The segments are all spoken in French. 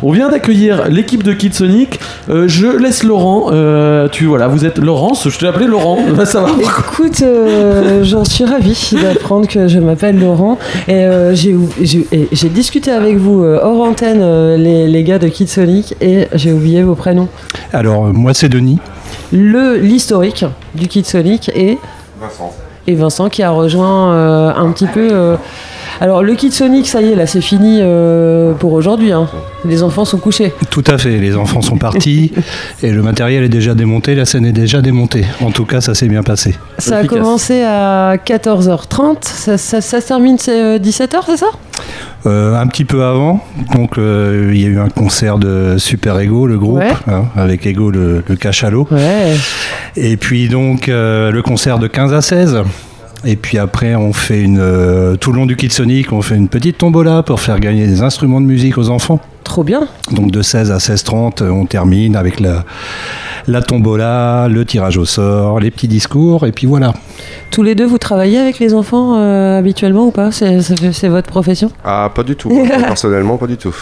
On vient d'accueillir l'équipe de Kids Sonic. Je laisse Laurent. Vous êtes Laurence. Je t'ai appelé Laurent. Ça va. Écoute, j'en suis ravie d'apprendre que je m'appelle Laurent. Et j'ai discuté avec vous hors antenne, les gars de Kids Sonic, et j'ai oublié vos prénoms. Alors, moi, c'est Denis. L'historique du Kids Sonic et Vincent qui a rejoint un petit peu. Alors le Kids Sonic, ça y est, là c'est fini pour aujourd'hui. Hein. Les enfants sont couchés. Tout à fait, les enfants sont partis et le matériel est déjà démonté, la scène est déjà démontée. En tout cas, ça s'est bien passé. Ça a commencé à 14h30, ça se termine c'est 17h, c'est ça ? Un petit peu avant, donc il y a eu un concert de Super Ego, le groupe, avec Ego le cachalot. Ouais. Et puis donc le concert de 15 à 16. Et puis après, on fait tout le long du Kids Sonic, on fait une petite tombola pour faire gagner des instruments de musique aux enfants. Trop bien. Donc de 16 à 16h30, on termine avec la tombola, le tirage au sort, les petits discours, et puis voilà. Tous les deux, vous travaillez avec les enfants habituellement ou pas ? C'est votre profession ? Ah, pas du tout. Personnellement, pas du tout.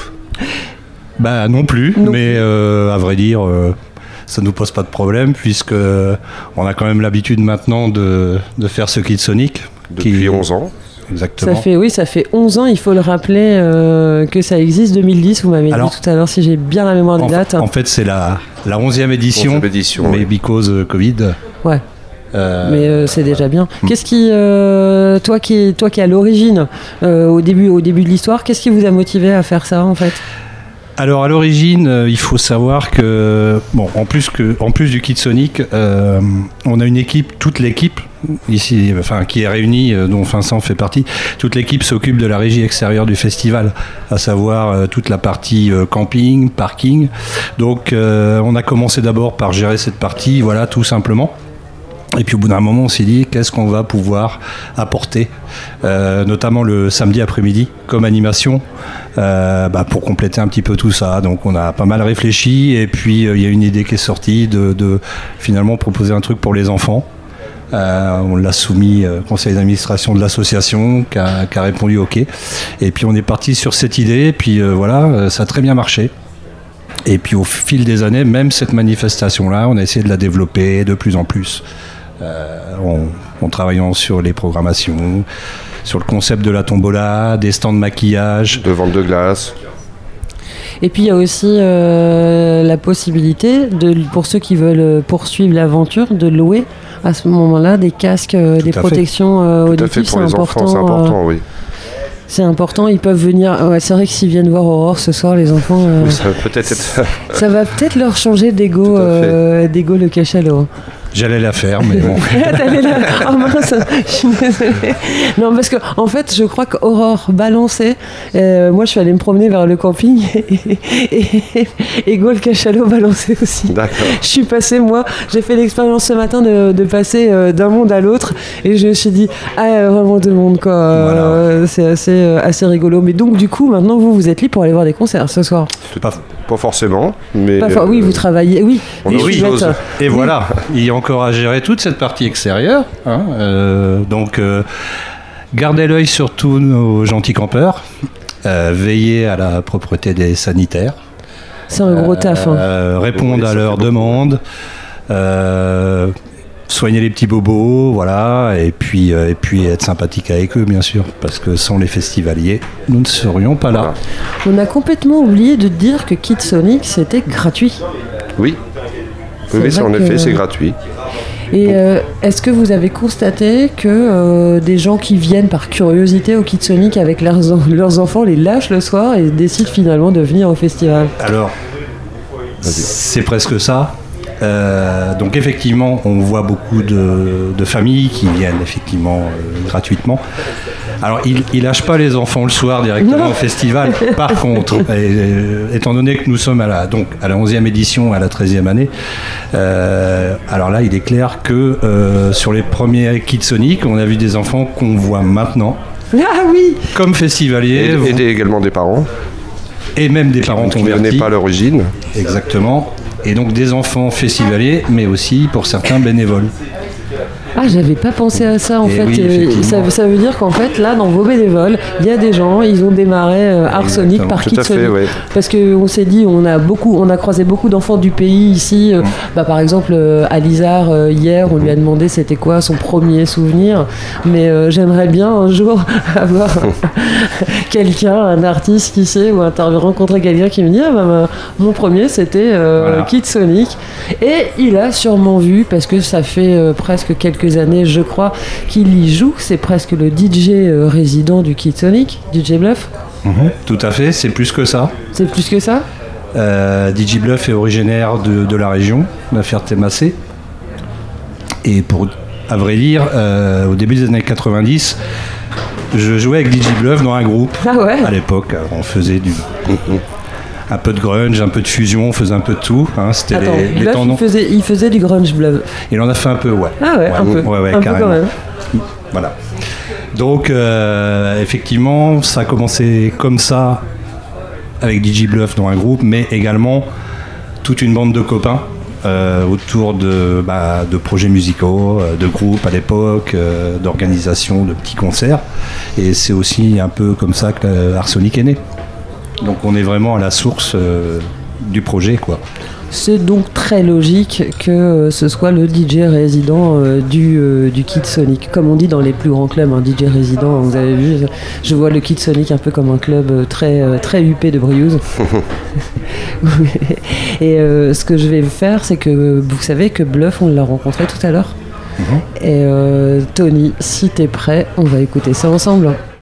Bah non plus, mais à vrai dire... ça ne nous pose pas de problème puisque on a quand même l'habitude maintenant de faire ce Kids Sonic. Depuis 11 ans. Exactement. Ça fait 11 ans, il faut le rappeler que ça existe, 2010, vous m'avez dit tout à l'heure si j'ai bien la mémoire des dates. En fait, c'est la 11e édition, mais because Covid. Ouais. Mais c'est déjà bien. Qu'est-ce qui, toi qui es à l'origine, au début de l'histoire, qu'est-ce qui vous a motivé à faire ça en fait ? Alors à l'origine, il faut savoir que en plus du Kids Sonic, on a une équipe, toute l'équipe ici, qui est réunie, dont Vincent fait partie. Toute l'équipe s'occupe de la régie extérieure du festival, à savoir toute la partie camping, parking. Donc on a commencé d'abord par gérer cette partie, voilà, tout simplement. Et puis au bout d'un moment, on s'est dit qu'est-ce qu'on va pouvoir apporter, notamment le samedi après-midi comme animation, pour compléter un petit peu tout ça. Donc on a pas mal réfléchi et puis il y a une idée qui est sortie de finalement proposer un truc pour les enfants. On l'a soumis au conseil d'administration de l'association qui a répondu OK. Et puis on est parti sur cette idée et puis ça a très bien marché. Et puis au fil des années, même cette manifestation-là, on a essayé de la développer de plus en plus. En travaillant sur les programmations, sur le concept de la tombola, des stands de maquillage, de vente de glace. Et puis il y a aussi la possibilité, pour ceux qui veulent poursuivre l'aventure, de louer à ce moment-là des casques, des protections auditives. Pour les enfants, c'est important, oui. C'est important, ils peuvent venir. Ouais, c'est vrai que s'ils viennent voir Aurore ce soir, les enfants. Oui, ça va peut-être être. Ça va peut-être leur changer d'ego le cachalot. J'allais la faire, mais bon. Oh mince, je suis désolée. Non, parce que en fait, je crois qu'Aurore balançait. Moi, je suis allée me promener vers le camping et Gaul cachalot balançait aussi. D'accord. Je suis passée, j'ai fait l'expérience ce matin de passer d'un monde à l'autre et je me suis dit, vraiment deux mondes quoi. Voilà. C'est assez rigolo. Mais donc, du coup, maintenant, vous êtes libre pour aller voir des concerts ce soir. Pas forcément, mais. Oui, vous travaillez, oui. Et voilà, il y a encore à gérer toute cette partie extérieure. Donc, gardez l'œil sur tous nos gentils campeurs. Veillez à la propreté des sanitaires. C'est un gros taf. Répondre à leurs demandes. Soigner les petits bobos, voilà, et puis être sympathique avec eux, bien sûr, parce que sans les festivaliers, nous ne serions pas là. On a complètement oublié de dire que Kids Sonic, c'était gratuit. Oui, en effet, c'est gratuit. Et est-ce que vous avez constaté que des gens qui viennent par curiosité au Kids Sonic avec leurs enfants les lâchent le soir et décident finalement de venir au festival ? Alors, c'est presque ça. Donc effectivement, on voit beaucoup de familles qui viennent effectivement gratuitement. Alors, ils lâchent pas les enfants le soir directement au festival. Par contre, étant donné que nous sommes à la 11e édition, à la 13e année, alors là, il est clair que sur les premiers Kids Sonic, on a vu des enfants qu'on voit maintenant. Ah oui. Comme festivaliers. Et également des parents. Et même des parents qui ne venaient pas à l'origine. Exactement. Et donc des enfants festivaliers, mais aussi pour certains bénévoles. Ah, j'avais pas pensé à ça en fait. Oui, ça veut dire qu'en fait, là, dans vos bénévoles, il y a des gens, ils ont démarré Arsonic par Kidsonic. Ouais. Parce qu'on s'est dit, on a croisé beaucoup d'enfants du pays ici. Par exemple, Alizar, hier, on lui a demandé c'était quoi son premier souvenir. Mais j'aimerais bien un jour avoir quelqu'un, un artiste qui sait, ou rencontrer quelqu'un qui me dit mon premier c'était Kidsonic. Et il a sûrement vu, parce que ça fait presque quelques années, je crois, qu'il y joue. C'est presque le DJ résident du Kidsonic, DJ Bluff. Tout à fait, c'est plus que ça. C'est plus que ça. DJ Bluff est originaire de la région, la Ferté-Massé. Et à vrai dire, au début des années 90, je jouais avec DJ Bluff dans un groupe. Ah ouais. À l'époque, on faisait un peu de grunge, un peu de fusion, on faisait un peu de tout. C'était les tendons. Il faisait du grunge Bluff. Il en a fait un peu, ouais. Ah ouais, un peu. Ouais, un carrément. peu quand même. Voilà. Donc, effectivement, ça a commencé comme ça, avec DJ Bluff dans un groupe, mais également toute une bande de copains autour de projets musicaux, de groupes à l'époque, d'organisations, de petits concerts. Et c'est aussi un peu comme ça que Arsonic est né. Donc on est vraiment à la source du projet, quoi. C'est donc très logique que ce soit le DJ résident du Kidsonic. Comme on dit dans les plus grands clubs, un DJ résident, vous avez vu, je vois le Kidsonic un peu comme un club très huppé de Briouze. Et ce que je vais faire, c'est que vous savez que Bluff, on l'a rencontré tout à l'heure. Et Tony, si t'es prêt, on va écouter ça ensemble.